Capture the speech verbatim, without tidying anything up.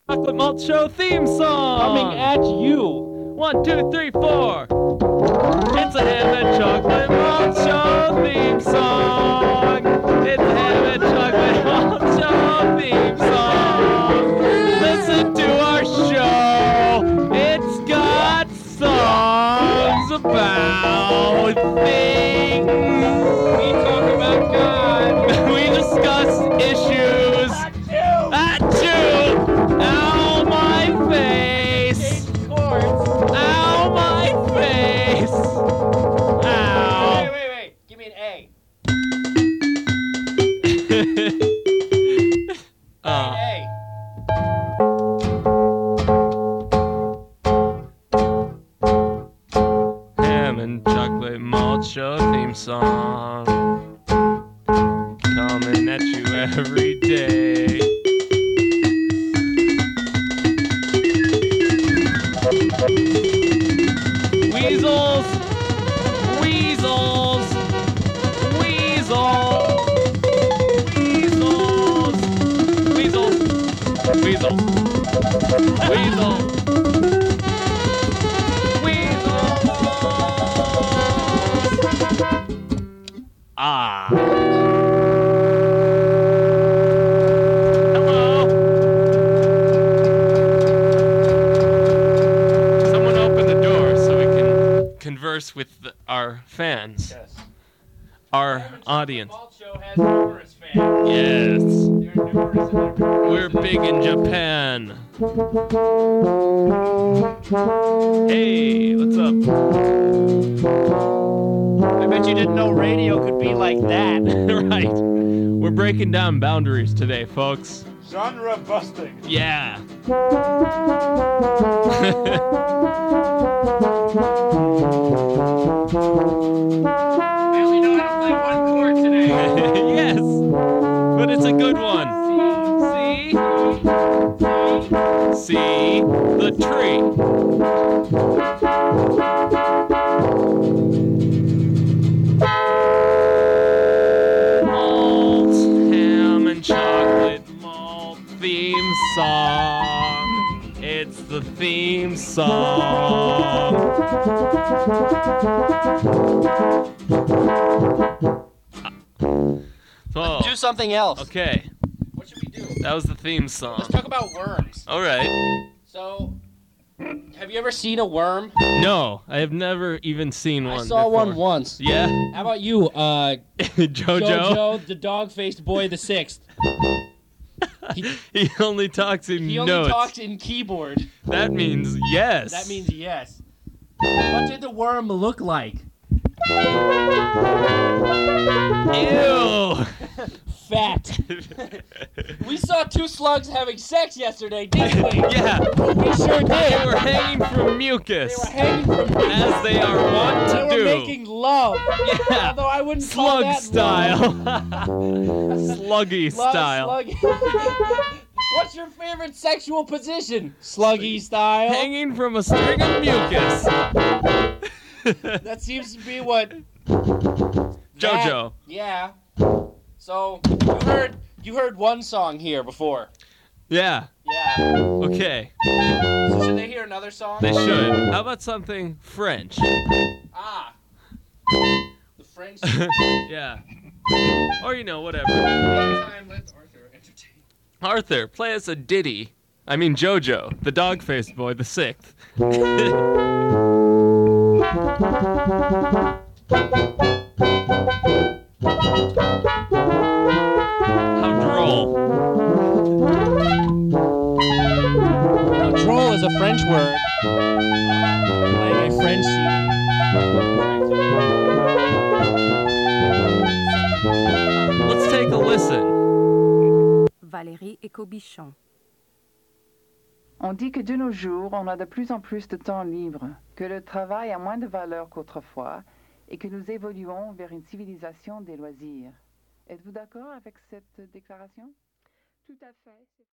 Chocolate Malt Show theme song! Coming at you! One, two, three, four! It's a Ham and Chocolate Malt Show theme song! It's a Ham and Chocolate Malt Show theme song! Listen to our show! It's got songs about things! We talk about God! We discuss issues! Achoo! Ow, my face! Ow, my face! Ow! Wait, wait, wait. Give me an A. uh, A. Ham and Chocolate Malt Show theme song. Coming at you every day. Weasels! Weasels! Weasels! Weasels! Weasels! Weasels! Weasels! Weasels! Ah. Hello. Someone open the door so we can converse with the, our fans, Yes. our audience. The Malt Show has numerous fans. Yes. They're numerous and they're We're big in Japan. Hey, what's up? I bet you didn't know radio could be like that. Right. We're breaking down boundaries today, folks. Genre busting. Yeah. I only know how to play one chord today. Yes. But it's a good one. See? See the tree. Malt, ham and chocolate malt theme song. It's the theme song. Oh, Do something else. okay. What should we do? That was the theme song. Let's talk about worms. All right. So, have you ever seen a worm? No, I have never even seen one I saw before. one once. Yeah? How about you, uh, Jojo? Jojo, the dog-faced boy, the sixth? He, He only talks in he only notes. talks in keyboard. That means yes. That means yes. What did the worm look like? Ew. Fat. We saw two slugs having sex yesterday, didn't we? Yeah. We sure did. They were hanging from mucus. They were hanging from As they are wont to They were do. making love. Yeah. Although I wouldn't call Slug that style. love. Sluggy Love, style. slug- What's your favorite sexual position? Sluggy style. Hanging from a string of mucus. That seems to be what. Jojo. That- yeah. So you heard you heard one song here before. Yeah. Yeah. Okay. So should they hear another song? They should. How about something French? Ah. The French. Yeah. Or, you know, whatever. Time let Arthur entertain. Arthur, play us a ditty. I mean Jojo, the dog-faced boy, the sixth. How droll. You know, troll is a French word. Playing a French C D. Let's take a listen. Valérie Écobichon. On dit que de nos jours, on a de plus en plus de temps libre, que le travail a moins de valeur qu'autrefois et que nous évoluons vers une civilisation des loisirs. Êtes-vous d'accord avec cette déclaration? Tout à fait.